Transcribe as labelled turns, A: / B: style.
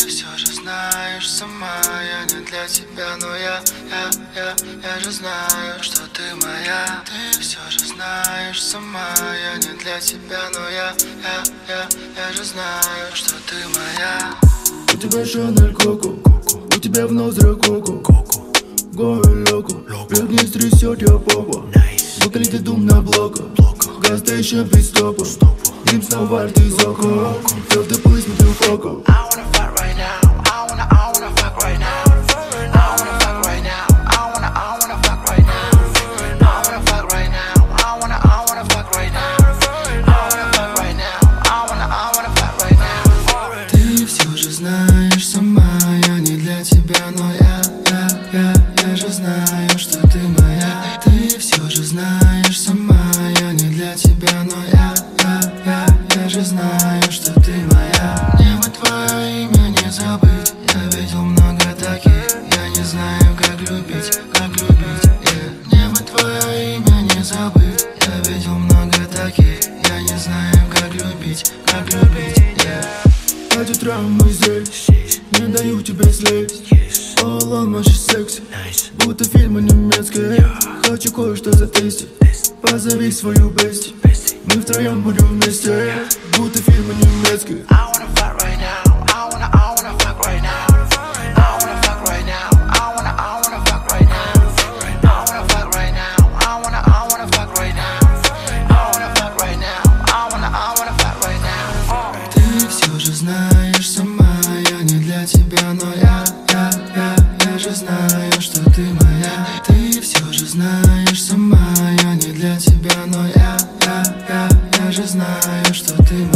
A: Ты все же знаешь сама, я не для тебя, но я же знаю, что ты моя. Ты все же знаешь сама, я не для тебя, но я же знаю, что ты моя.
B: У тебя Шанель Коко, у тебя в ноздрях Коко, Горе локо, прыгни, стрясет я попу. Выколите дум на блоку, газ еще без стопа. Дым снова арт из ока, feel the police with you foco.
A: I wanna fuck right now, I wanna fuck right now. I wanna fuck right now, I wanna fuck right now. I wanna fuck right now, I wanna fuck right now. I wanna fuck right now, I wanna fuck right now. Ты все же знаешь сама, я не для тебя, но я же знаю, что ты моя. Ты все же знаешь сама, я не для тебя, но я же знаю, что ты моя. Мне бы твое имя не забыть, я видел много таких. Я не знаю, как любить, yeah. Мне бы твое имя не забыть, я видел много таких. Я не знаю, как любить, yeah.
B: 5 утра мы здесь, не даю тебе слезть. All on my секс, будто фильмы немецкие. Хочу кое-что затестить, позови свою бести. Мы втроем будем вместе, будто фильмы немецкие.
A: I wanna fuck right now, I wanna fuck right now. I wanna fuck right now, I wanna fuck right now. I wanna fuck right now, I wanna fuck right now. I wanna fuck right now, I wanna fuck right now. Ты все же знаешь сама, я не для тебя, но я же знаю, что ты моя. Ты все же знаешь сама, я не для тебя, но я же знаю, что ты моя.